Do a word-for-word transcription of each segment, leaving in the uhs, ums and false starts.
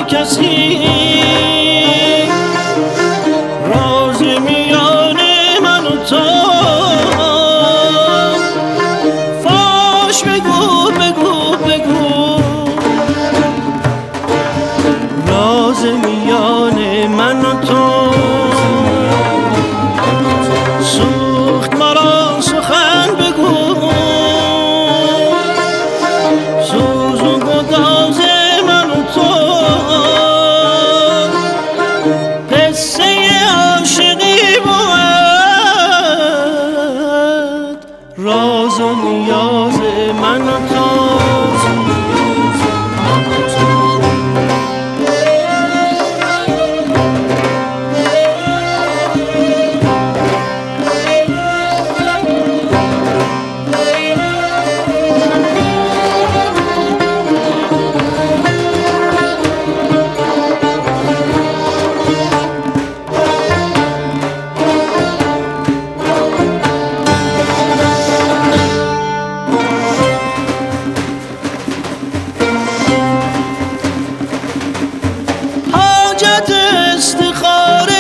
کسی راز میان من و تو فاش بگو بگو بگو راز میان من و تو سوخت مرا سخن بگو سوز و گداز من و تو قصه عاشقی بود راز و نیاز من و تو استخاره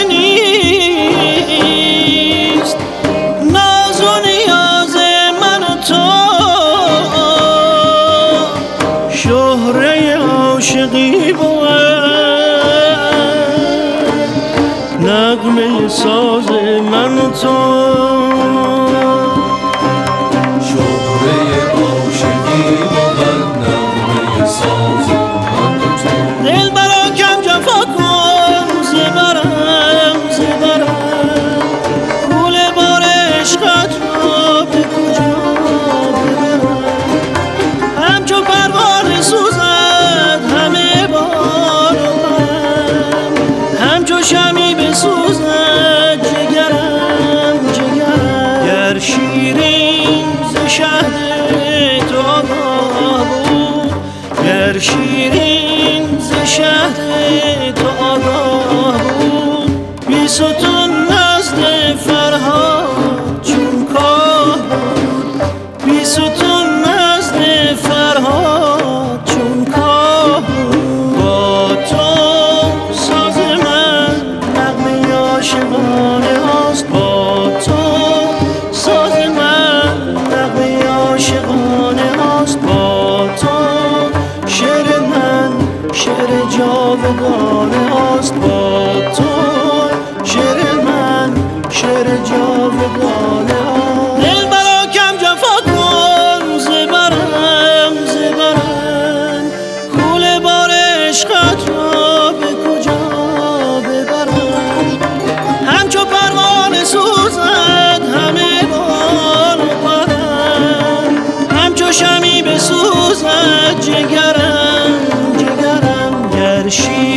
نیست ناز و نیاز من و تو شهره عاشقی بود نغمه ساز من و تو شهره عاشقی بود نغمه ساز من و تو دل برا کم جفا کن زبرم زبرم گول بار عشقت را به کجا ببرم همچو پروانه سوزد همه بار من همچو شمی بسوزد جگرم جگرم گر شیرین ز شهد تو آگاه بود گر شیرین ز شهد تو آگاه بود بی ستون نزد فرهاد چون کاه بود بی ستون نزد فرهاد چون کاه بود با تو ساز من نغمه عاشقانه هاست با تو ساز من نغمه عاشقانه هاست با تو شعر من شعر جاودانه هاست با تو شعر من شعر جاودانه هاست دل برا کم جفا کن زبرم زبرم کول بار عشقت را به کجا ببرم همچو پروانه سوزد همه بال و پرم همچو شمی بسوزد جگرم جگرم گر شیر